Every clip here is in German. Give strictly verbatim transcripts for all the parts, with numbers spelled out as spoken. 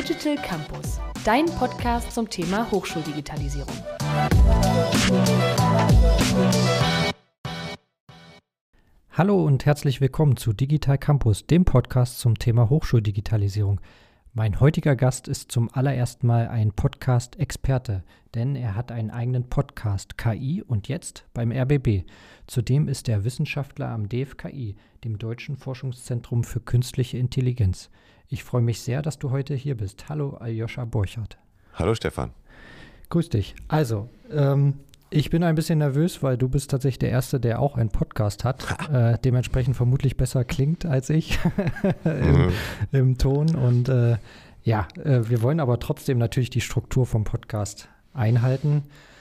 Digital Campus, dein Podcast zum Thema Hochschuldigitalisierung. Hallo und herzlich willkommen zu Digital Campus, dem Podcast zum Thema Hochschuldigitalisierung. Mein heutiger Gast ist zum allerersten Mal ein Podcast-Experte, denn er hat einen eigenen Podcast K I und jetzt beim R B B. Zudem ist er Wissenschaftler am D F K I, dem Deutschen Forschungszentrum für Künstliche Intelligenz. Ich freue mich sehr, dass du heute hier bist. Hallo, Aljoscha Borchardt. Hallo, Stefan. Grüß dich. Also, ähm, ich bin ein bisschen nervös, weil du bist tatsächlich der Erste, der auch einen Podcast hat, äh, dementsprechend vermutlich besser klingt als ich im, mhm. im Ton. Und äh, ja, äh, wir wollen aber trotzdem natürlich die Struktur vom Podcast einhalten.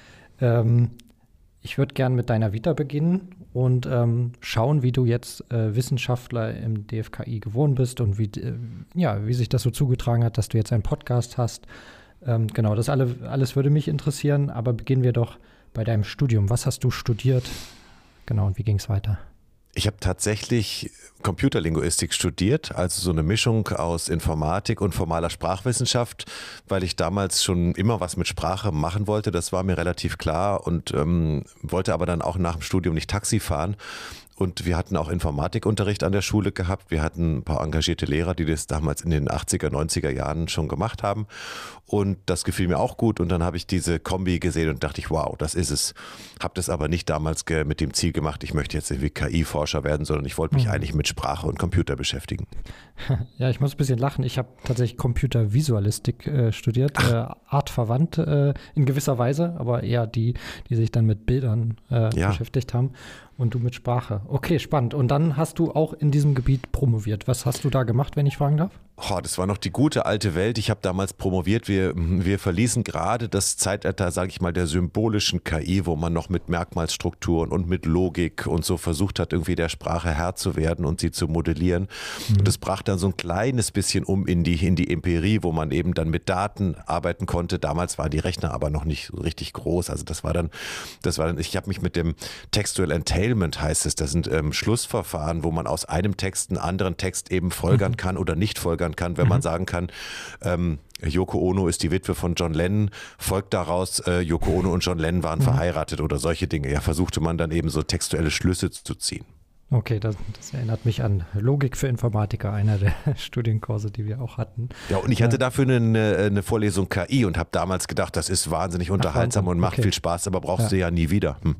Ähm, ich würde gern mit deiner Vita beginnen und ähm, schauen, wie du jetzt äh, Wissenschaftler im D F K I geworden bist und wie, äh, ja, wie sich das so zugetragen hat, dass du jetzt einen Podcast hast. Ähm, genau, das alle, alles würde mich interessieren, aber beginnen wir doch bei deinem Studium. Was hast du studiert? Genau, und wie ging es weiter? Ich habe tatsächlich Computerlinguistik studiert, also so eine Mischung aus Informatik und formaler Sprachwissenschaft, weil ich damals schon immer was mit Sprache machen wollte. Das war mir relativ klar und ähm, wollte aber dann auch nach dem Studium nicht Taxi fahren. Und wir hatten auch Informatikunterricht an der Schule gehabt. Wir hatten ein paar engagierte Lehrer, die das damals in den achtziger, neunziger Jahren schon gemacht haben. Und das gefiel mir auch gut. Und dann habe ich diese Kombi gesehen und dachte ich, wow, das ist es. Habe das aber nicht damals ge- mit dem Ziel gemacht, ich möchte jetzt irgendwie K I-Forscher werden, sondern ich wollte mich mhm. eigentlich mit Sprache und Computer beschäftigen. Ja, ich muss ein bisschen lachen. Ich habe tatsächlich Computervisualistik äh, studiert, äh, artverwandt äh, in gewisser Weise, aber eher die, die sich dann mit Bildern äh, ja. beschäftigt haben. Und du mit Sprache. Okay, spannend. Und dann hast du auch in diesem Gebiet promoviert. Was hast du da gemacht, wenn ich fragen darf? Oh, das war noch die gute alte Welt. Ich habe damals promoviert. Wir, wir verließen gerade das Zeitalter, sage ich mal, der symbolischen K I, wo man noch mit Merkmalsstrukturen und mit Logik und so versucht hat, irgendwie der Sprache Herr zu werden und sie zu modellieren. Mhm. Und das brach dann so ein kleines bisschen um in die, in die Empirie, wo man eben dann mit Daten arbeiten konnte. Damals waren die Rechner aber noch nicht so richtig groß. Also das war dann, das war dann, ich habe mich mit dem Textual Entailment, heißt es, das sind ähm, Schlussverfahren, wo man aus einem Text einen anderen Text eben folgern mhm. kann oder nicht folgern kann, wenn mhm. man sagen kann, ähm, Yoko Ono ist die Witwe von John Lennon, folgt daraus, äh, Yoko Ono und John Lennon waren mhm. verheiratet oder solche Dinge. Ja, versuchte man dann eben so textuelle Schlüsse zu ziehen. Okay, das, das erinnert mich an Logik für Informatiker, einer der Studienkurse, die wir auch hatten. Ja, und ich hatte dafür eine, eine Vorlesung K I und habe damals gedacht, das ist wahnsinnig unterhaltsam Ach, und macht okay. viel Spaß, aber brauchst ja. du ja nie wieder. Hm.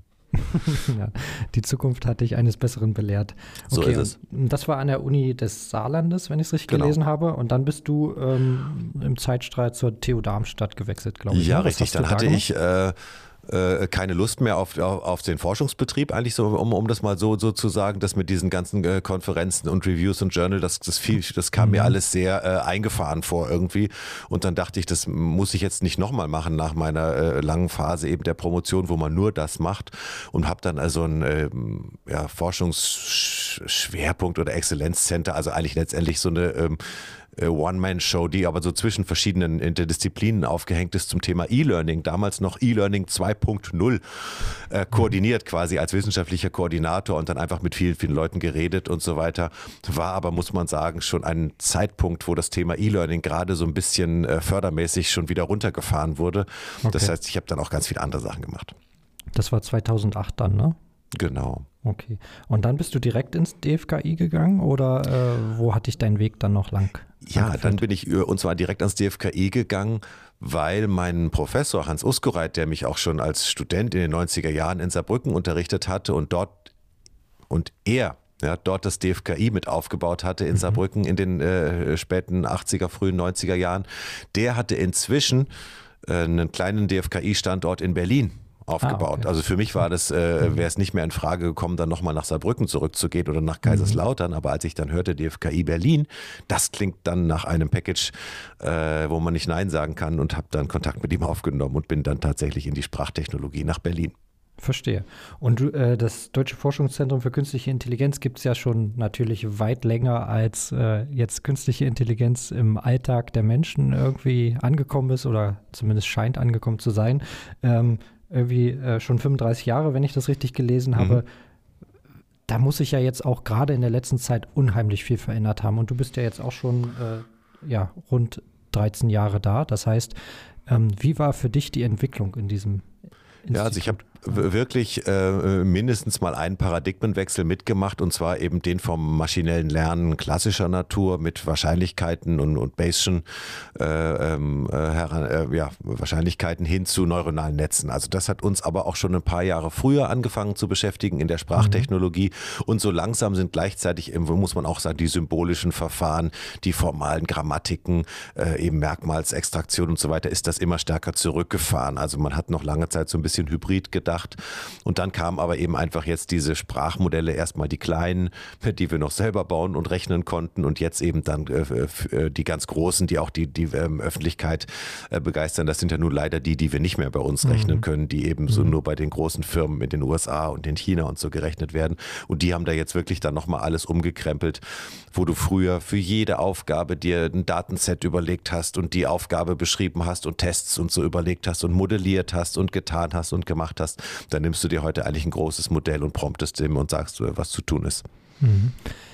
Ja, die Zukunft hat dich eines Besseren belehrt. Okay, so ist es. Das war an der Uni des Saarlandes, wenn ich es richtig genau. gelesen habe. Und dann bist du ähm, im Zeitstreit zur T U Darmstadt gewechselt, glaube ich. Ja, ne? richtig. Dann hatte ich äh, äh, keine Lust mehr auf, auf, auf den Forschungsbetrieb, eigentlich so, um, um das mal so, so zu sagen, dass mit diesen ganzen äh, Konferenzen und Reviews und Journal, das, das, viel, das kam mhm. mir alles sehr äh, eingefahren vor irgendwie. Und dann dachte ich, das muss ich jetzt nicht nochmal machen nach meiner äh, langen Phase eben der Promotion, wo man nur das macht. Und habe dann also einen äh, ja, Forschungsschwerpunkt oder Exzellenzcenter, also eigentlich letztendlich so eine ähm, One-Man-Show, die aber so zwischen verschiedenen Interdisziplinen aufgehängt ist zum Thema E-Learning, damals noch E-Learning zwei Punkt null, äh, koordiniert quasi als wissenschaftlicher Koordinator und dann einfach mit vielen, vielen Leuten geredet und so weiter. War aber, muss man sagen, schon ein Zeitpunkt, wo das Thema E-Learning gerade so ein bisschen äh, fördermäßig schon wieder runtergefahren wurde. Okay. Das heißt, ich habe dann auch ganz viele andere Sachen gemacht. Das war zweitausendacht dann, ne? Genau. Okay. Und dann bist du direkt ins D F K I gegangen oder äh, wo hat dich dein Weg dann noch lang? Ja, angeführt? Dann bin ich und zwar direkt ans D F K I gegangen, weil mein Professor Hans Uskureit, der mich auch schon als Student in den neunziger Jahren in Saarbrücken unterrichtet hatte und dort und er ja, dort das D F K I mit aufgebaut hatte in mhm. Saarbrücken in den äh, späten achtziger, frühen neunziger Jahren, der hatte inzwischen äh, einen kleinen D F K I-Standort in Berlin aufgebaut. Ah, okay. Also für mich war das, äh, wäre es nicht mehr in Frage gekommen, dann nochmal nach Saarbrücken zurückzugehen oder nach Kaiserslautern. Aber als ich dann hörte, D F K I Berlin, das klingt dann nach einem Package, äh, wo man nicht Nein sagen kann und habe dann Kontakt mit ihm aufgenommen und bin dann tatsächlich in die Sprachtechnologie nach Berlin. Verstehe. Und äh, das Deutsche Forschungszentrum für Künstliche Intelligenz gibt es ja schon natürlich weit länger, als äh, jetzt künstliche Intelligenz im Alltag der Menschen irgendwie angekommen ist oder zumindest scheint angekommen zu sein. Ähm, irgendwie äh, schon fünfunddreißig Jahre, wenn ich das richtig gelesen habe. Mhm. Da muss sich ja jetzt auch gerade in der letzten Zeit unheimlich viel verändert haben. Und du bist ja jetzt auch schon äh, ja, rund dreizehn Jahre da. Das heißt, ähm, wie war für dich die Entwicklung in diesem Institut? Ja, also ich habe wirklich äh, mindestens mal einen Paradigmenwechsel mitgemacht, und zwar eben den vom maschinellen Lernen klassischer Natur mit Wahrscheinlichkeiten und, und Bayesian äh, ähm, äh, ja, Wahrscheinlichkeiten hin zu neuronalen Netzen. Also das hat uns aber auch schon ein paar Jahre früher angefangen zu beschäftigen in der Sprachtechnologie, mhm. und so langsam sind gleichzeitig, muss man auch sagen, die symbolischen Verfahren, die formalen Grammatiken, äh, eben Merkmalsextraktion und so weiter, ist das immer stärker zurückgefahren. Also man hat noch lange Zeit so ein bisschen hybrid gedacht. Und dann kamen aber eben einfach jetzt diese Sprachmodelle, erstmal die kleinen, die wir noch selber bauen und rechnen konnten, und jetzt eben dann äh, die ganz großen, die auch die, die ähm, Öffentlichkeit äh, begeistern. Das sind ja nun leider die, die wir nicht mehr bei uns mhm. rechnen können, die eben mhm. so nur bei den großen Firmen in den U S A und in China und so gerechnet werden. Und die haben da jetzt wirklich dann nochmal alles umgekrempelt, wo du früher für jede Aufgabe dir ein Datenset überlegt hast und die Aufgabe beschrieben hast und Tests und so überlegt hast und modelliert hast und getan hast und gemacht hast. Dann nimmst du dir heute eigentlich ein großes Modell und promptest dem und sagst, was zu tun ist. Mhm.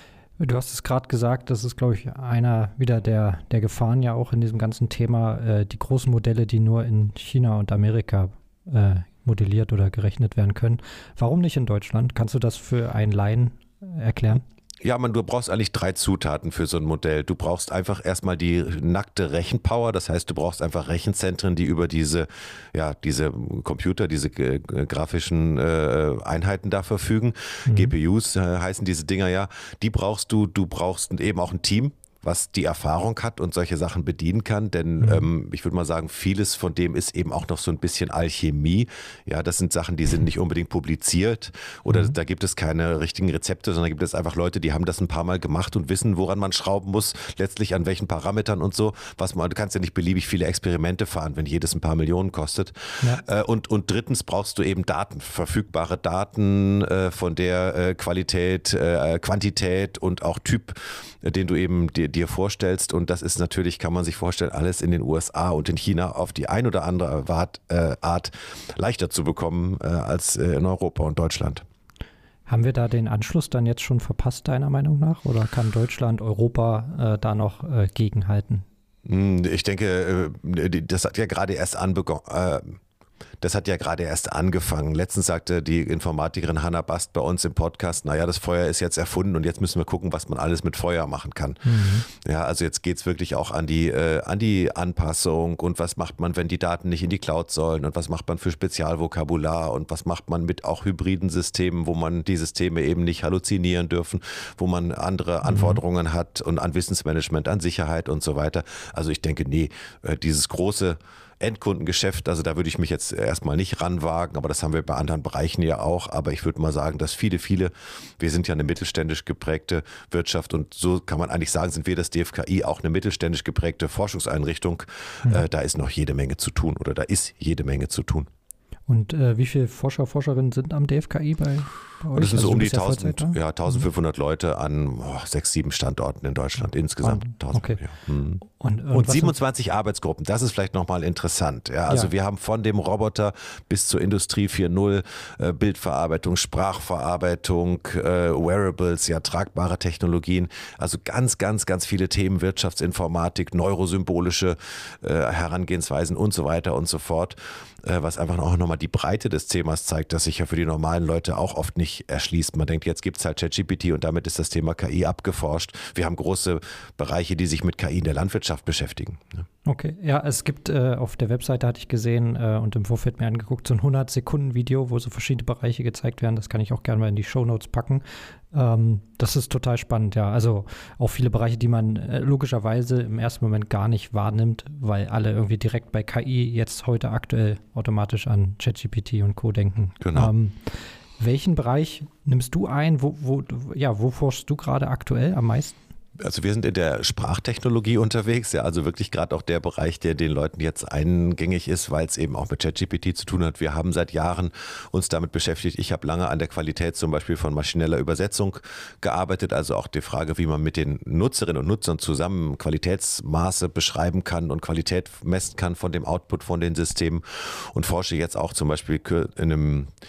Du hast es gerade gesagt, das ist, glaube ich, einer wieder der, der Gefahren ja auch in diesem ganzen Thema, äh, die großen Modelle, die nur in China und Amerika äh, modelliert oder gerechnet werden können. Warum nicht in Deutschland? Kannst du das für einen Laien erklären? Ja, man, du brauchst eigentlich drei Zutaten für so ein Modell. Du brauchst einfach erstmal die nackte Rechenpower, das heißt, du brauchst einfach Rechenzentren, die über diese, ja, diese Computer, diese äh, grafischen äh, Einheiten da verfügen. Mhm. G P Us äh, heißen diese Dinger ja. Die brauchst du, du brauchst eben auch ein Team, was die Erfahrung hat und solche Sachen bedienen kann, denn mhm. ähm, ich würde mal sagen, vieles von dem ist eben auch noch so ein bisschen Alchemie. Ja, das sind Sachen, die sind nicht unbedingt publiziert oder mhm. da gibt es keine richtigen Rezepte, sondern gibt es einfach Leute, die haben das ein paar Mal gemacht und wissen, woran man schrauben muss, letztlich an welchen Parametern und so. Was man, du kannst ja nicht beliebig viele Experimente fahren, wenn jedes ein paar Millionen kostet. Ja. Äh, und, und drittens brauchst du eben Daten, verfügbare Daten äh, von der äh, Qualität, äh, Quantität und auch Typ, äh, den du eben dir dir vorstellst, und das ist natürlich, kann man sich vorstellen, alles in den U S A und in China auf die ein oder andere Art leichter zu bekommen als in Europa und Deutschland. Haben wir da den Anschluss dann jetzt schon verpasst, deiner Meinung nach? Oder kann Deutschland, Europa äh, da noch äh, gegenhalten? Ich denke, das hat ja gerade erst anbegonnen. Äh, Das hat ja gerade erst angefangen. Letztens sagte die Informatikerin Hannah Bast bei uns im Podcast, naja, das Feuer ist jetzt erfunden und jetzt müssen wir gucken, was man alles mit Feuer machen kann. Mhm. Ja, also jetzt geht es wirklich auch an die, äh, an die Anpassung und was macht man, wenn die Daten nicht in die Cloud sollen, und was macht man für Spezialvokabular und was macht man mit auch hybriden Systemen, wo man die Systeme eben nicht halluzinieren dürfen, wo man andere mhm. Anforderungen hat und an Wissensmanagement, an Sicherheit und so weiter. Also ich denke, nee, äh, dieses große Endkundengeschäft, also da würde ich mich jetzt erstmal nicht ranwagen, aber das haben wir bei anderen Bereichen ja auch. Aber ich würde mal sagen, dass viele, viele, wir sind ja eine mittelständisch geprägte Wirtschaft, und so kann man eigentlich sagen, sind wir das D F K I auch eine mittelständisch geprägte Forschungseinrichtung. Mhm. Äh, da ist noch jede Menge zu tun oder da ist jede Menge zu tun. Und äh, wie viele Forscher, Forscherinnen sind am D F K I bei, bei euch? Das sind so also um die tausend, ja, eintausendfünfhundert mhm. Leute an oh, sechs, sieben Standorten in Deutschland, insgesamt. tausend, okay. Ja. Mhm. Und, und, und siebenundzwanzig sind Arbeitsgruppen, das ist vielleicht nochmal interessant. Ja, also ja. wir haben von dem Roboter bis zur Industrie vier Punkt null, äh, Bildverarbeitung, Sprachverarbeitung, äh, Wearables, ja, tragbare Technologien, also ganz, ganz, ganz viele Themen, Wirtschaftsinformatik, neurosymbolische äh, Herangehensweisen und so weiter und so fort, äh, was einfach auch nochmal die Breite des Themas zeigt, das sich ja für die normalen Leute auch oft nicht erschließt. Man denkt, jetzt gibt es halt ChatGPT und damit ist das Thema K I abgeforscht. Wir haben große Bereiche, die sich mit K I in der Landwirtschaft beschäftigen. Okay, ja, es gibt äh, auf der Webseite, hatte ich gesehen äh, und im Vorfeld mir angeguckt, so ein hundert Sekunden Video, wo so verschiedene Bereiche gezeigt werden. Das kann ich auch gerne mal in die Shownotes packen. Ähm, das ist total spannend, ja. Also auch viele Bereiche, die man äh, logischerweise im ersten Moment gar nicht wahrnimmt, weil alle irgendwie direkt bei K I jetzt heute aktuell automatisch an ChatGPT und Co. denken. Genau. Ähm, welchen Bereich nimmst du ein? Wo, wo, ja, wo forschst du gerade aktuell am meisten? Also wir sind in der Sprachtechnologie unterwegs, ja, also wirklich gerade auch der Bereich, der den Leuten jetzt eingängig ist, weil es eben auch mit ChatGPT zu tun hat. Wir haben seit Jahren uns damit beschäftigt. Ich habe lange an der Qualität zum Beispiel von maschineller Übersetzung gearbeitet, also auch die Frage, wie man mit den Nutzerinnen und Nutzern zusammen Qualitätsmaße beschreiben kann und Qualität messen kann von dem Output von den Systemen, und forsche jetzt auch zum Beispiel in einem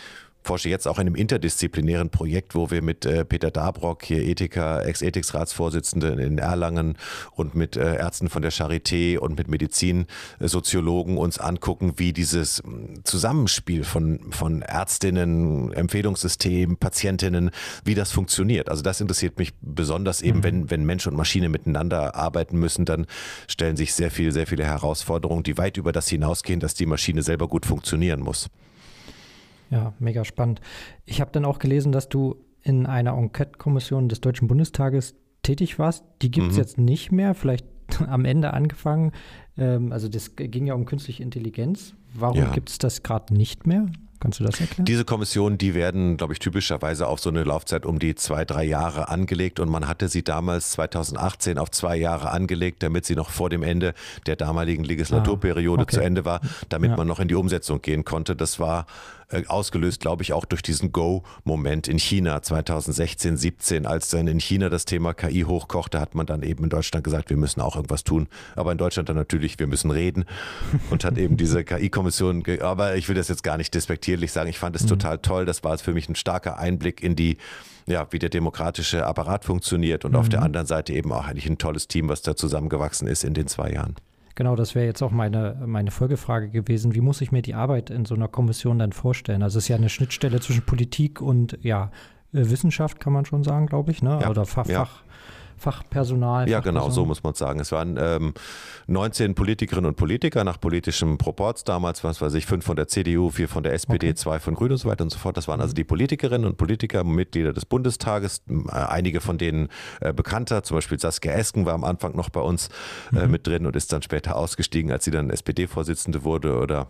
forsche jetzt auch in einem interdisziplinären Projekt, wo wir mit äh, Peter Dabrock, hier Ethiker, Ex-Ethiksratsvorsitzende in Erlangen und mit äh, Ärzten von der Charité und mit Medizinsoziologen uns angucken, wie dieses Zusammenspiel von, von Ärztinnen, Empfehlungssystem, Patientinnen, wie das funktioniert. Also das interessiert mich besonders eben, mhm. wenn, wenn Mensch und Maschine miteinander arbeiten müssen, dann stellen sich sehr viel, sehr viele Herausforderungen, die weit über das hinausgehen, dass die Maschine selber gut funktionieren muss. Ja, mega spannend. Ich habe dann auch gelesen, dass du in einer Enquete-Kommission des Deutschen Bundestages tätig warst. Die gibt es mhm. jetzt nicht mehr, vielleicht am Ende angefangen. Ähm, also das ging ja um künstliche Intelligenz. Warum ja. gibt es das gerade nicht mehr? Kannst du das erklären? Diese Kommissionen, die werden, glaube ich, typischerweise auf so eine Laufzeit um die zwei, drei Jahre angelegt und man hatte sie damals zweitausendachtzehn auf zwei Jahre angelegt, damit sie noch vor dem Ende der damaligen Legislaturperiode ah, okay. zu Ende war, damit ja. man noch in die Umsetzung gehen konnte. Das war äh, ausgelöst, glaube ich, auch durch diesen Go-Moment in China zweitausendsechzehn, siebzehn, als dann in China das Thema K I hochkochte, hat man dann eben in Deutschland gesagt, wir müssen auch irgendwas tun. Aber in Deutschland dann natürlich, wir müssen reden und hat eben diese K I-Kommission, aber ich will das jetzt gar nicht despektieren, sagen. Ich fand es mhm. total toll. Das war für mich ein starker Einblick in die, ja, wie der demokratische Apparat funktioniert und mhm. auf der anderen Seite eben auch eigentlich ein tolles Team, was da zusammengewachsen ist in den zwei Jahren. Genau, das wäre jetzt auch meine, meine Folgefrage gewesen. Wie muss ich mir die Arbeit in so einer Kommission dann vorstellen? Also es ist ja eine Schnittstelle zwischen Politik und ja, Wissenschaft, kann man schon sagen, glaube ich, ne? Ja, oder Fach, ja. Fach, Fachpersonal. Ja, genau, so muss man sagen. Es waren ähm, neunzehn Politikerinnen und Politiker nach politischem Proporz damals, was weiß ich, fünf von der C D U, vier von der S P D, okay. zwei von Grünen und so weiter und so fort. Das waren also die Politikerinnen und Politiker, Mitglieder des Bundestages, einige von denen äh, bekannter, zum Beispiel Saskia Esken war am Anfang noch bei uns äh, mhm. mit drin und ist dann später ausgestiegen, als sie dann S P D-Vorsitzende wurde, oder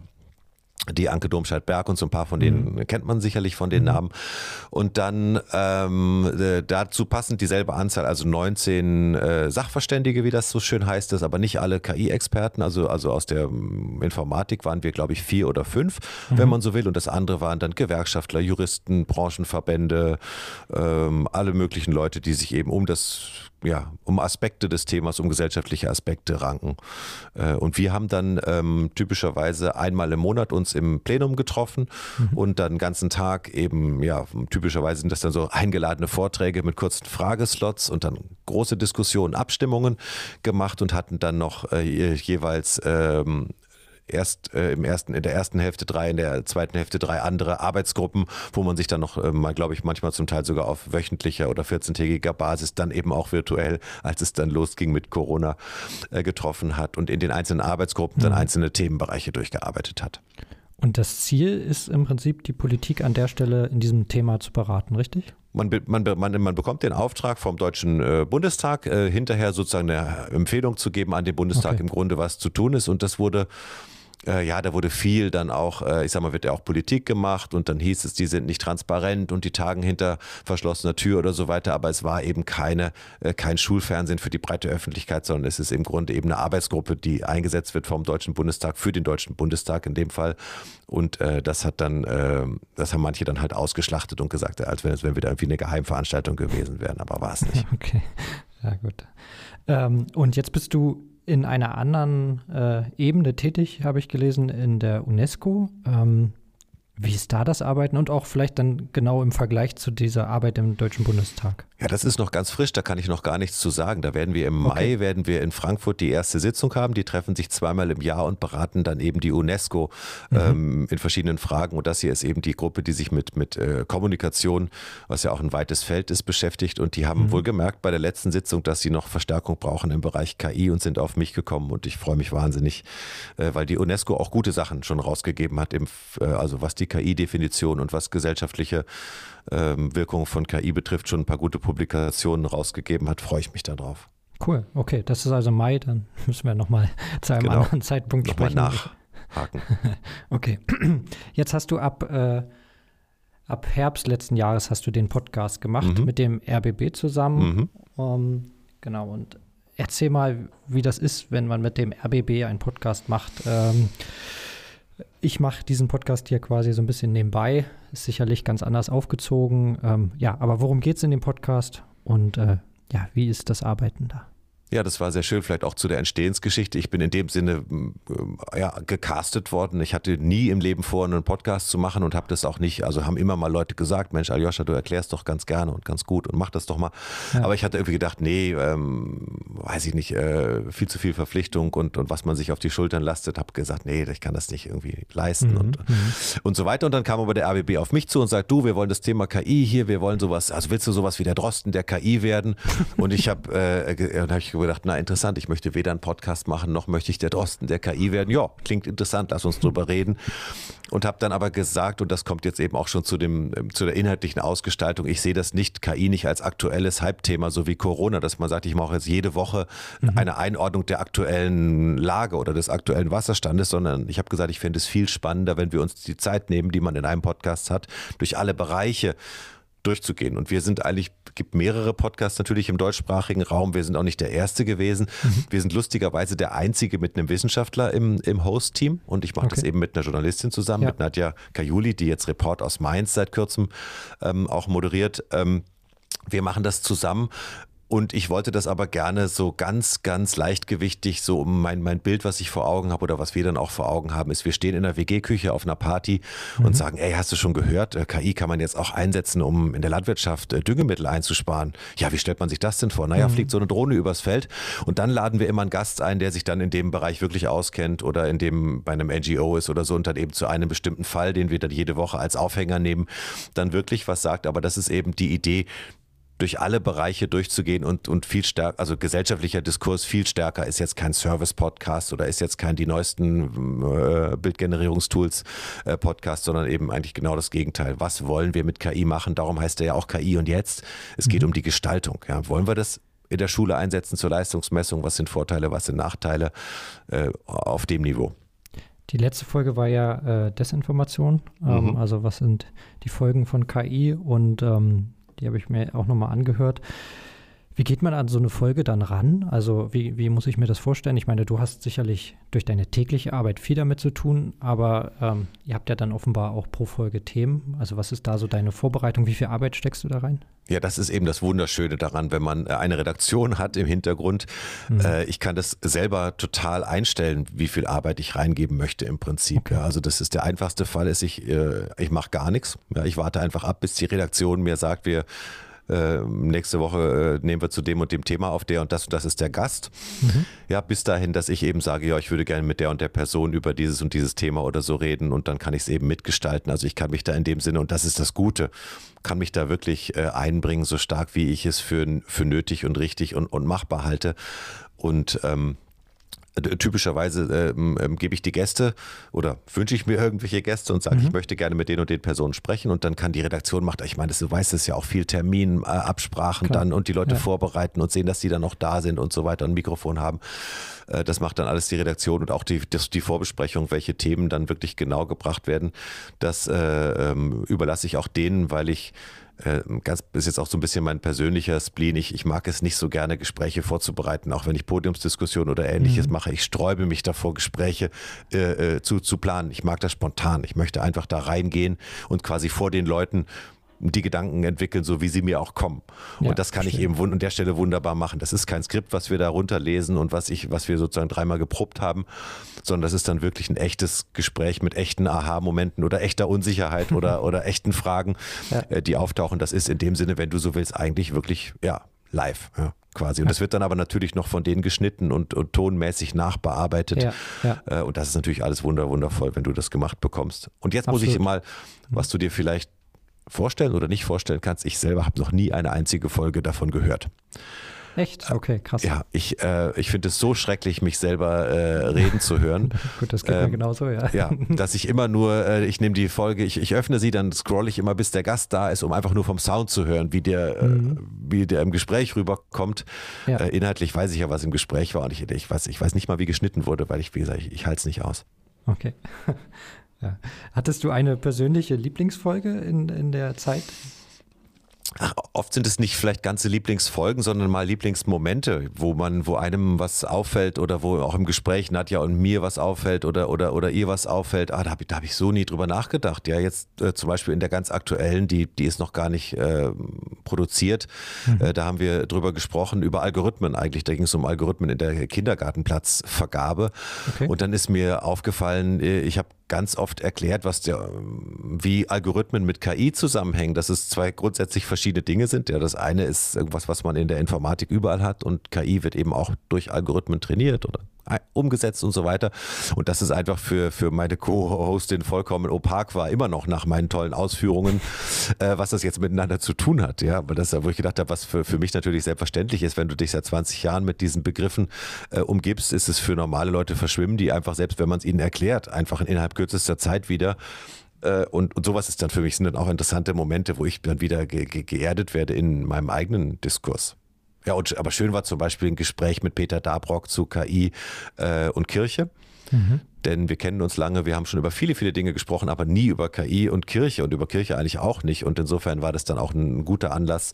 die Anke Domscheit-Berg und so ein paar von denen mhm. kennt man sicherlich von den mhm. Namen. Und dann ähm, äh, dazu passend dieselbe Anzahl, also neunzehn äh, Sachverständige, wie das so schön heißt, das aber nicht alle K I-Experten, also, also aus der Informatik waren wir, glaube ich, vier oder fünf, mhm. wenn man so will. Und das andere waren dann Gewerkschaftler, Juristen, Branchenverbände, ähm, alle möglichen Leute, die sich eben um das ja, um Aspekte des Themas, um gesellschaftliche Aspekte ranken. Und wir haben dann ähm, typischerweise einmal im Monat uns im Plenum getroffen mhm. und dann den ganzen Tag eben, ja, typischerweise sind das dann so eingeladene Vorträge mit kurzen Frageslots und dann große Diskussionen, Abstimmungen gemacht und hatten dann noch äh, jeweils ähm, erst äh, im ersten, in der ersten Hälfte drei, in der zweiten Hälfte drei andere Arbeitsgruppen, wo man sich dann noch äh, mal, glaube ich, manchmal zum Teil sogar auf wöchentlicher oder vierzehntägiger Basis dann eben auch virtuell, als es dann losging mit Corona, äh, getroffen hat und in den einzelnen Arbeitsgruppen mhm. dann einzelne Themenbereiche durchgearbeitet hat. Und das Ziel ist im Prinzip, die Politik an der Stelle in diesem Thema zu beraten, richtig? Man, man, man, man bekommt den Auftrag vom Deutschen äh, Bundestag, äh, hinterher sozusagen eine Empfehlung zu geben an den Bundestag, okay. im Grunde, was zu tun ist. Und das wurde Äh, ja, da wurde viel dann auch, äh, ich sag mal, wird ja auch Politik gemacht und dann hieß es, die sind nicht transparent und die tagen hinter verschlossener Tür oder so weiter, aber es war eben keine, äh, kein Schulfernsehen für die breite Öffentlichkeit, sondern es ist im Grunde eben eine Arbeitsgruppe, die eingesetzt wird vom Deutschen Bundestag für den Deutschen Bundestag in dem Fall und äh, das hat dann, äh, das haben manche dann halt ausgeschlachtet und gesagt, als wenn es wenn wieder irgendwie eine Geheimveranstaltung gewesen wären, aber war es nicht. Okay, ja gut. Ähm, und jetzt bist du in einer anderen äh, Ebene tätig, habe ich gelesen, in der UNESCO. Ähm, wie ist da das Arbeiten und auch vielleicht dann genau im Vergleich zu dieser Arbeit im Deutschen Bundestag? Ja, das ist noch ganz frisch, da kann ich noch gar nichts zu sagen. Da werden wir im okay. Mai, werden wir in Frankfurt die erste Sitzung haben. Die treffen sich zweimal im Jahr und beraten dann eben die UNESCO mhm. ähm, in verschiedenen Fragen. Und das hier ist eben die Gruppe, die sich mit, mit äh, Kommunikation, was ja auch ein weites Feld ist, beschäftigt. Und die haben mhm. wohl gemerkt bei der letzten Sitzung, dass sie noch Verstärkung brauchen im Bereich K I und sind auf mich gekommen. Und ich freue mich wahnsinnig, äh, weil die UNESCO auch gute Sachen schon rausgegeben hat, im, äh, also was die K I-Definition und was gesellschaftliche ähm, Wirkung von K I betrifft, schon ein paar gute Publikationen rausgegeben hat, freue ich mich darauf. Cool, okay, das ist also Mai, dann müssen wir nochmal zu einem genau. anderen Zeitpunkt nochmal sprechen. Nachhaken. Okay, jetzt hast du ab, äh, ab Herbst letzten Jahres hast du den Podcast gemacht mhm. mit dem R B B zusammen. Mhm. Um, genau, und erzähl mal, wie das ist, wenn man mit dem R B B einen Podcast macht. Ähm, Ich mache diesen Podcast hier quasi so ein bisschen nebenbei, ist sicherlich ganz anders aufgezogen. Ähm, ja, aber worum geht es in dem Podcast und äh, ja, wie ist das Arbeiten da? Ja, das war sehr schön, vielleicht auch zu der Entstehensgeschichte. Ich bin in dem Sinne äh, ja, gecastet worden. Ich hatte nie im Leben vor, einen Podcast zu machen und habe das auch nicht, also haben immer mal Leute gesagt, Mensch, Aljoscha, du erklärst doch ganz gerne und ganz gut und mach das doch mal. Ja. Aber ich hatte irgendwie gedacht, nee, ähm, weiß ich nicht, äh, viel zu viel Verpflichtung und, und was man sich auf die Schultern lastet, habe gesagt, nee, ich kann das nicht irgendwie leisten Mhm. und, Mhm. und so weiter. Und dann kam aber der R B B auf mich zu und sagt, du, wir wollen das Thema K I hier, wir wollen sowas, also willst du sowas wie der Drosten der K I werden? Und ich habe äh, dann habe ich gedacht, na interessant, ich möchte weder einen Podcast machen, noch möchte ich der Drosten der K I werden. Ja, klingt interessant, lass uns drüber reden. Und habe dann aber gesagt, und das kommt jetzt eben auch schon zu, dem, zu der inhaltlichen Ausgestaltung, ich sehe das nicht, K I nicht als aktuelles Hype-Thema, so wie Corona, dass man sagt, ich mache jetzt jede Woche mhm. eine Einordnung der aktuellen Lage oder des aktuellen Wasserstandes, sondern ich habe gesagt, ich finde es viel spannender, wenn wir uns die Zeit nehmen, die man in einem Podcast hat, durch alle Bereiche durchzugehen. Und wir sind eigentlich, gibt mehrere Podcasts natürlich im deutschsprachigen Raum. Wir sind auch nicht der Erste gewesen. Mhm. Wir sind lustigerweise der Einzige mit einem Wissenschaftler im, im Host-Team. Und ich mache okay. das eben mit einer Journalistin zusammen, ja. mit Nadja Kajuli, die jetzt Report aus Mainz seit kurzem ähm, auch moderiert. Ähm, wir machen das zusammen. Und ich wollte das aber gerne so ganz, ganz leichtgewichtig, so um mein, mein Bild, was ich vor Augen habe oder was wir dann auch vor Augen haben, ist, wir stehen in der W G-Küche auf einer Party mhm. und sagen, ey, hast du schon gehört, K I kann man jetzt auch einsetzen, um in der Landwirtschaft Düngemittel einzusparen. Ja, wie stellt man sich das denn vor? Naja, mhm. fliegt so eine Drohne übers Feld und dann laden wir immer einen Gast ein, der sich dann in dem Bereich wirklich auskennt oder in dem bei einem N G O ist oder so und dann eben zu einem bestimmten Fall, den wir dann jede Woche als Aufhänger nehmen, dann wirklich was sagt. Aber das ist eben die Idee, durch alle Bereiche durchzugehen und, und viel stärker, also gesellschaftlicher Diskurs viel stärker, ist jetzt kein Service-Podcast oder ist jetzt kein die neuesten äh, Bildgenerierungstools-Podcast, äh, sondern eben eigentlich genau das Gegenteil. Was wollen wir mit K I machen? Darum heißt er ja auch K I und jetzt. Es geht mhm. um die Gestaltung. Ja. Wollen wir das in der Schule einsetzen zur Leistungsmessung? Was sind Vorteile, was sind Nachteile äh, auf dem Niveau? Die letzte Folge war ja äh, Desinformation. Ähm, mhm. Also was sind die Folgen von K I und ähm, die habe ich mir auch nochmal angehört. Wie geht man an so eine Folge dann ran? Also wie, wie muss ich mir das vorstellen? Ich meine, du hast sicherlich durch deine tägliche Arbeit viel damit zu tun, aber ähm, ihr habt ja dann offenbar auch pro Folge Themen. Also was ist da so deine Vorbereitung? Wie viel Arbeit steckst du da rein? Ja, das ist eben das Wunderschöne daran, wenn man eine Redaktion hat im Hintergrund. Mhm. Äh, ich kann das selber total einstellen, wie viel Arbeit ich reingeben möchte im Prinzip. Okay. Ja, also das ist der einfachste Fall, ist ich, äh, ich mache gar nichts. Ja, ich warte einfach ab, bis die Redaktion mir sagt, wir Äh, nächste Woche äh, nehmen wir zu dem und dem Thema auf, der und das und das ist der Gast. Mhm. Ja, bis dahin, dass ich eben sage, ja, ich würde gerne mit der und der Person über dieses und dieses Thema oder so reden und dann kann ich es eben mitgestalten. Also ich kann mich da in dem Sinne, und das ist das Gute, kann mich da wirklich äh, einbringen, so stark wie ich es für, für nötig und richtig und, und machbar halte. Und ähm, typischerweise ähm, ähm, gebe ich die Gäste oder wünsche ich mir irgendwelche Gäste und sage, mhm. ich möchte gerne mit den und den Personen sprechen und dann kann die Redaktion machen, ich meine, das, du weißt es ja auch, viel Termin, äh, Absprachen Klar. dann und die Leute ja. vorbereiten und sehen, dass die dann auch da sind und so weiter, ein Mikrofon haben. Äh, das macht dann alles die Redaktion und auch die, das, die Vorbesprechung, welche Themen dann wirklich genau gebracht werden. Das äh, ähm, überlasse ich auch denen, weil ich Ganz, ist jetzt auch so ein bisschen mein persönlicher Spleen. Ich, ich mag es nicht so gerne, Gespräche vorzubereiten, auch wenn ich Podiumsdiskussionen oder Ähnliches mhm. mache. Ich sträube mich davor, Gespräche äh, zu, zu planen. Ich mag das spontan. Ich möchte einfach da reingehen und quasi vor den Leuten die Gedanken entwickeln, so wie sie mir auch kommen. Ja, und das kann verstehe. ich eben an der Stelle wunderbar machen. Das ist kein Skript, was wir da runterlesen und was ich, was wir sozusagen dreimal geprobt haben, sondern das ist dann wirklich ein echtes Gespräch mit echten Aha-Momenten oder echter Unsicherheit oder, oder echten Fragen, ja. die auftauchen. Das ist in dem Sinne, wenn du so willst, eigentlich wirklich, ja, live, ja, quasi. Und ja. das wird dann aber natürlich noch von denen geschnitten und, und tonmäßig nachbearbeitet. Ja, ja. Und das ist natürlich alles wunder, wundervoll, wenn du das gemacht bekommst. Und jetzt Absolut. muss ich mal, was du dir vielleicht vorstellen oder nicht vorstellen kannst, ich selber habe noch nie eine einzige Folge davon gehört. Echt? Okay, krass. Ja, ich, äh, ich finde es so schrecklich, mich selber äh, reden zu hören. Gut, das geht ähm, mir genauso, ja. Ja, dass ich immer nur, äh, ich nehme die Folge, ich, ich öffne sie, dann scrolle ich immer, bis der Gast da ist, um einfach nur vom Sound zu hören, wie der, mhm. äh, wie der im Gespräch rüberkommt. Ja. Äh, inhaltlich weiß ich ja, was im Gespräch war und ich, ich, weiß, ich weiß nicht mal, wie geschnitten wurde, weil ich, wie gesagt, ich, ich halte es nicht aus. Okay. Ja. Hattest du eine persönliche Lieblingsfolge in, in der Zeit? Ach, oft sind es nicht vielleicht ganze Lieblingsfolgen, sondern mal Lieblingsmomente, wo man, wo einem was auffällt oder wo auch im Gespräch Nadja und mir was auffällt oder, oder, oder ihr was auffällt. Ah, da habe ich, da hab ich so nie drüber nachgedacht. Ja, jetzt äh, zum Beispiel in der ganz aktuellen, die, die ist noch gar nicht äh, produziert. Mhm. Äh, da haben wir drüber gesprochen, über Algorithmen eigentlich. Da ging es um Algorithmen in der Kindergartenplatzvergabe. Okay. Und dann ist mir aufgefallen, ich habe ganz oft erklärt, was der, wie Algorithmen mit K I zusammenhängen, dass es zwei grundsätzlich verschiedene Dinge sind. Ja, das eine ist irgendwas, was man in der Informatik überall hat und K I wird eben auch durch Algorithmen trainiert oder umgesetzt und so weiter. Und das ist einfach für, für meine Co-Hostin vollkommen opak war, immer noch nach meinen tollen Ausführungen, äh, was das jetzt miteinander zu tun hat. Ja, aber das, wo ich gedacht habe, was für, für mich natürlich selbstverständlich ist, wenn du dich seit zwanzig Jahren mit diesen Begriffen äh, umgibst, ist es für normale Leute verschwimmen, die einfach, selbst wenn man es ihnen erklärt, einfach innerhalb kürzester Zeit wieder. Äh, und, und sowas ist dann für mich, sind dann auch interessante Momente, wo ich dann wieder ge- ge- geerdet werde in meinem eigenen Diskurs. Ja, und, aber schön war zum Beispiel ein Gespräch mit Peter Dabrock zu K I äh, und Kirche. Mhm. Denn wir kennen uns lange, wir haben schon über viele, viele Dinge gesprochen, aber nie über K I und Kirche und über Kirche eigentlich auch nicht. Und insofern war das dann auch ein guter Anlass,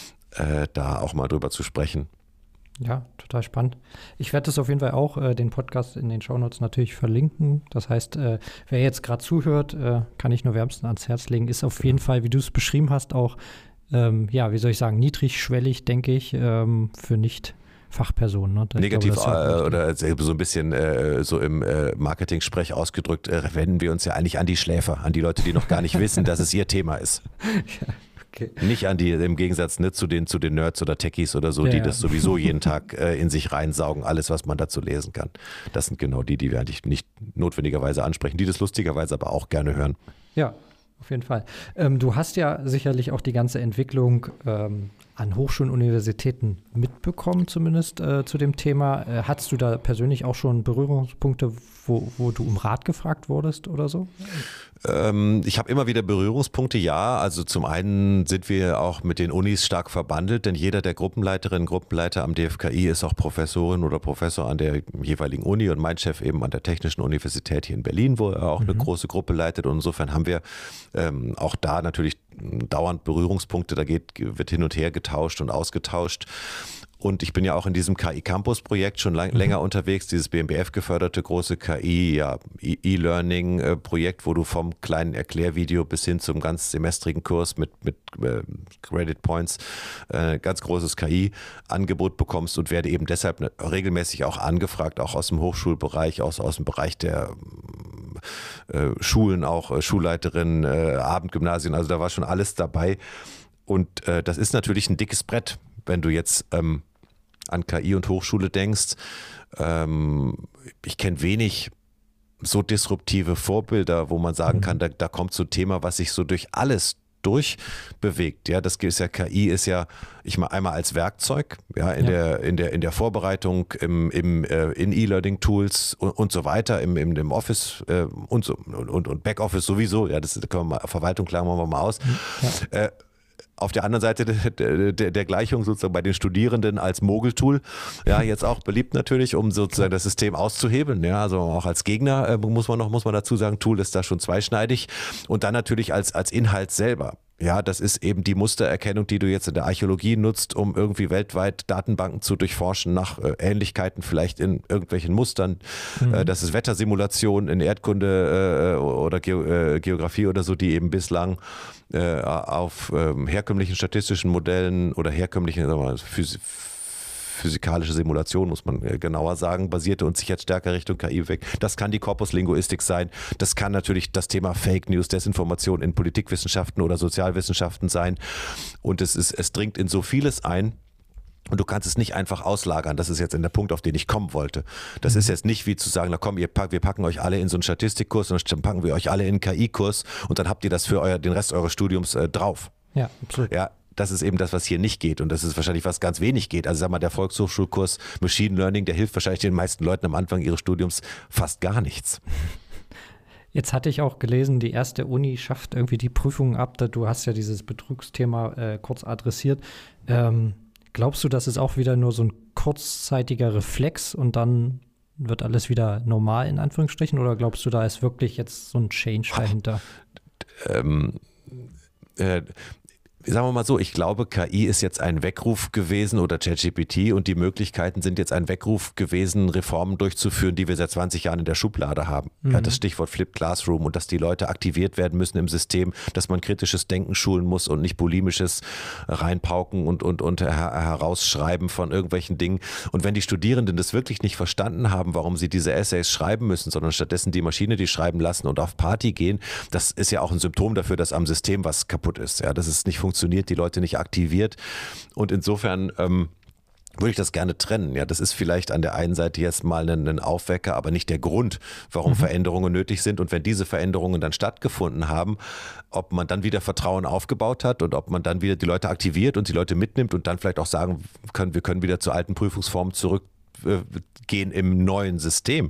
äh, da auch mal drüber zu sprechen. Ja, total spannend. Ich werde das auf jeden Fall auch, äh, den Podcast in den Shownotes natürlich verlinken. Das heißt, äh, wer jetzt gerade zuhört, äh, kann ich nur wärmstens ans Herz legen, ist auf jeden Fall, wie du es beschrieben hast, auch Ähm, ja, wie soll ich sagen, niedrigschwellig, denke ich, ähm, für Nicht-Fachpersonen. Ne? Negativ glaube, äh, oder so ein bisschen äh, so im äh, Marketing-Sprech ausgedrückt, äh, wenden wir uns ja eigentlich an die Schläfer, an die Leute, die noch gar nicht wissen, dass es ihr Thema ist. Ja, okay. Nicht an die, im Gegensatz ne, zu, den, zu den Nerds oder Techies oder so, ja, die ja. das sowieso jeden Tag äh, in sich reinsaugen, alles, was man dazu lesen kann. Das sind genau die, die wir eigentlich nicht notwendigerweise ansprechen, die das lustigerweise aber auch gerne hören. Ja. Auf jeden Fall. Ähm, du hast ja sicherlich auch die ganze Entwicklung ähm, an Hochschulen und Universitäten mitbekommen, zumindest äh, zu dem Thema. Äh, hattest du da persönlich auch schon Berührungspunkte, wo, wo du um Rat gefragt wurdest oder so? Ähm, ich habe immer wieder Berührungspunkte, ja. Also zum einen sind wir auch mit den Unis stark verbandelt, denn jeder der Gruppenleiterinnen, Gruppenleiter am D F K I ist auch Professorin oder Professor an der jeweiligen Uni und mein Chef eben an der Technischen Universität hier in Berlin, wo er auch mhm. eine große Gruppe leitet. Und insofern haben wir ähm, auch da natürlich dauernd Berührungspunkte. Da geht, wird hin und her getauscht und ausgetauscht. Und ich bin ja auch in diesem K I-Campus-Projekt schon lang, mhm. länger unterwegs, dieses B M B F-geförderte große K I, ja, E-Learning-Projekt, wo du vom kleinen Erklärvideo bis hin zum ganz semestrigen Kurs mit, mit äh, Credit Points äh, ganz großes K I-Angebot bekommst und werde eben deshalb ne, regelmäßig auch angefragt, auch aus dem Hochschulbereich, aus, aus dem Bereich der äh, Schulen, auch äh, Schulleiterinnen, äh, Abendgymnasien, also da war schon alles dabei. Und äh, das ist natürlich ein dickes Brett, wenn du jetzt ähm, an K I und Hochschule denkst. Ähm, ich kenne wenig so disruptive Vorbilder, wo man sagen kann, da, da kommt so ein Thema, was sich so durch alles durchbewegt. Ja, das ist ja, K I ist ja, ich mal einmal als Werkzeug, ja, in ja. der, in der, in der Vorbereitung, im, im, äh, in E-Learning-Tools und, und so weiter, im, im, im Office äh, und so und, und Backoffice sowieso, ja, das können wir mal, Verwaltung klagen wir mal aus. Ja. Äh, Auf der anderen Seite der, der, der Gleichung sozusagen bei den Studierenden als Mogeltool, ja, jetzt auch beliebt natürlich, um sozusagen das System auszuhebeln. Ja, also auch als Gegner äh, muss man noch, muss man dazu sagen, Tool ist da schon zweischneidig. Und dann natürlich als, als Inhalt selber. Ja, das ist eben die Mustererkennung, die du jetzt in der Archäologie nutzt, um irgendwie weltweit Datenbanken zu durchforschen nach äh, Ähnlichkeiten vielleicht in irgendwelchen Mustern. Mhm. Äh, das ist Wettersimulation in Erdkunde äh, oder Geo, äh, Geografie oder so, die eben bislang äh, auf äh, herkömmlichen statistischen Modellen oder herkömmlichen sagen wir mal, Phys- physikalische Simulation, muss man genauer sagen, basierte und sich jetzt stärker Richtung K I bewegt. Das kann die Korpuslinguistik sein. Das kann natürlich das Thema Fake News, Desinformation in Politikwissenschaften oder Sozialwissenschaften sein. Und es ist, es dringt in so vieles ein. Und du kannst es nicht einfach auslagern. Das ist jetzt der Punkt, auf den ich kommen wollte. Das mhm. ist jetzt nicht wie zu sagen, na komm, ihr pack, wir packen euch alle in so einen Statistikkurs und dann packen wir euch alle in einen K I-Kurs und dann habt ihr das für euer, den Rest eures Studiums äh, drauf. Ja, absolut. Ja, das ist eben das, was hier nicht geht. Und das ist wahrscheinlich, was ganz wenig geht. Also sag mal, der Volkshochschulkurs Machine Learning, der hilft wahrscheinlich den meisten Leuten am Anfang ihres Studiums fast gar nichts. Jetzt hatte ich auch gelesen, die erste Uni schafft irgendwie die Prüfungen ab. Du hast ja dieses Betrugsthema äh, kurz adressiert. Ähm, glaubst du, das ist auch wieder nur so ein kurzzeitiger Reflex und dann wird alles wieder normal in Anführungsstrichen? Oder glaubst du, da ist wirklich jetzt so ein Change dahinter? Ähm, äh, Sagen wir mal so, ich glaube, K I ist jetzt ein Weckruf gewesen oder ChatGPT und die Möglichkeiten sind jetzt ein Weckruf gewesen, Reformen durchzuführen, die wir seit zwanzig Jahren in der Schublade haben. Mhm. Ja, das Stichwort Flipped Classroom und dass die Leute aktiviert werden müssen im System, dass man kritisches Denken schulen muss und nicht bulimisches reinpauken und, und, und her herausschreiben von irgendwelchen Dingen. Und wenn die Studierenden das wirklich nicht verstanden haben, warum sie diese Essays schreiben müssen, sondern stattdessen die Maschine die schreiben lassen und auf Party gehen, das ist ja auch ein Symptom dafür, dass am System was kaputt ist. Ja, das ist nicht funktioniert. funktioniert, die Leute nicht aktiviert und insofern ähm, würde ich das gerne trennen. Ja, das ist vielleicht an der einen Seite jetzt mal ein, ein Aufwecker, aber nicht der Grund, warum mhm. Veränderungen nötig sind und wenn diese Veränderungen dann stattgefunden haben, ob man dann wieder Vertrauen aufgebaut hat und ob man dann wieder die Leute aktiviert und die Leute mitnimmt und dann vielleicht auch sagen können, wir können wieder zu alten Prüfungsformen zurückgehen im neuen System.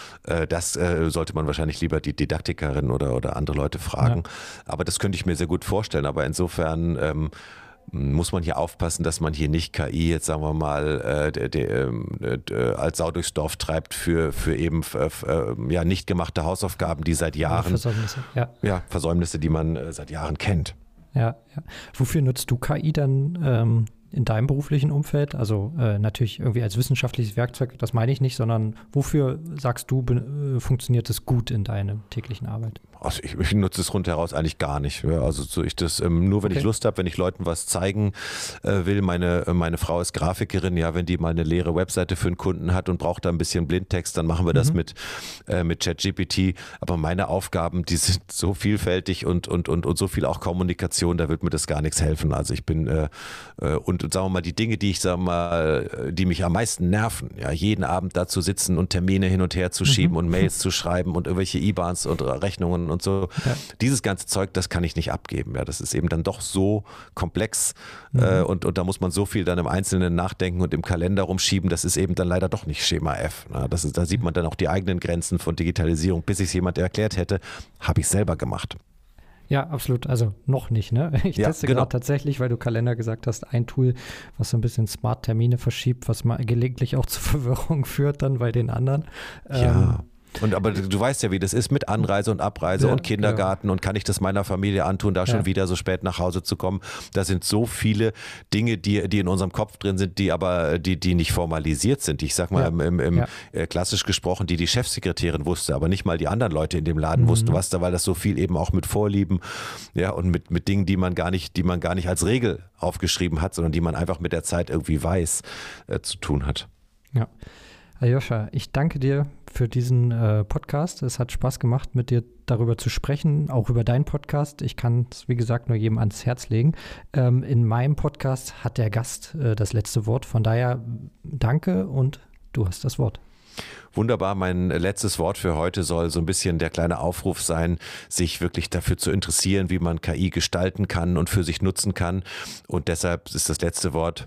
Das äh, sollte man wahrscheinlich lieber die Didaktikerin oder, oder andere Leute fragen. Ja. Aber das könnte ich mir sehr gut vorstellen. Aber insofern ähm, muss man hier aufpassen, dass man hier nicht K I jetzt, sagen wir mal, äh, de, de, de, als Sau durchs Dorf treibt für, für eben äh, ja, nicht gemachte Hausaufgaben, die seit Jahren, Versäumnisse, ja. Ja, Versäumnisse, die man äh, seit Jahren kennt. Ja, ja. Wofür nutzt du K I dann ähm, in deinem beruflichen Umfeld? Also äh, natürlich irgendwie als wissenschaftliches Werkzeug, das meine ich nicht, sondern wofür sagst du, äh, funktioniert es gut in deiner täglichen Arbeit? Also ich, ich nutze es rundheraus eigentlich gar nicht. Ja, also so ich das ähm, nur, wenn okay. ich Lust habe, wenn ich Leuten was zeigen äh, will. Meine, meine Frau ist Grafikerin, ja, wenn die mal eine leere Webseite für einen Kunden hat und braucht da ein bisschen Blindtext, dann machen wir das mhm. mit, äh, mit ChatGPT. Aber meine Aufgaben, die sind so vielfältig und, und, und, und so viel auch Kommunikation, da wird mir das gar nichts helfen. Also ich bin äh, äh, und, und sagen wir mal, die Dinge, die ich sag mal, die mich am meisten nerven, ja, jeden Abend da zu sitzen und Termine hin und her zu schieben mhm. und Mails zu schreiben und irgendwelche I B A Ns und Rechnungen und so. Ja. Dieses ganze Zeug, das kann ich nicht abgeben. Ja, das ist eben dann doch so komplex mhm. äh, und, und da muss man so viel dann im Einzelnen nachdenken und im Kalender rumschieben. Das ist eben dann leider doch nicht Schema F. Ne? Das ist, da sieht man dann auch die eigenen Grenzen von Digitalisierung. Bis ich es jemand erklärt hätte, habe ich es selber gemacht. Ja, absolut. Also noch nicht, ne? Ich ja, teste genau. gerade tatsächlich, weil du Kalender gesagt hast, ein Tool, was so ein bisschen Smart-Termine verschiebt, was mal gelegentlich auch zu Verwirrung führt dann bei den anderen. Ja. Ähm, Und aber du weißt ja, wie das ist mit Anreise und Abreise ja, und Kindergarten genau. und kann ich das meiner Familie antun, da schon ja. wieder so spät nach Hause zu kommen. Da sind so viele Dinge, die, die in unserem Kopf drin sind, die aber die, die nicht formalisiert sind. Ich sag mal, ja. im, im, ja. äh, klassisch gesprochen, die die Chefsekretärin wusste, aber nicht mal die anderen Leute in dem Laden mhm. wussten, was da, weil das so viel eben auch mit Vorlieben, ja, und mit, mit Dingen, die man gar nicht, die man gar nicht als Regel aufgeschrieben hat, sondern die man einfach mit der Zeit irgendwie weiß, äh, zu tun hat. Ja. Aljoscha, ich danke dir für diesen äh, Podcast. Es hat Spaß gemacht, mit dir darüber zu sprechen, auch über deinen Podcast. Ich kann es, wie gesagt, nur jedem ans Herz legen. Ähm, in meinem Podcast hat der Gast äh, das letzte Wort. Von daher danke und du hast das Wort. Wunderbar, mein letztes Wort für heute soll so ein bisschen der kleine Aufruf sein, sich wirklich dafür zu interessieren, wie man K I gestalten kann und für sich nutzen kann. Und deshalb ist das letzte Wort: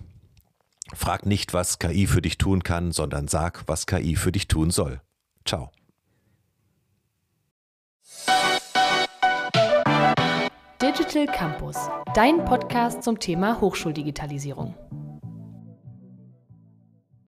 Frag nicht, was K I für dich tun kann, sondern sag, was K I für dich tun soll. Ciao. Digital Campus, dein Podcast zum Thema Hochschuldigitalisierung.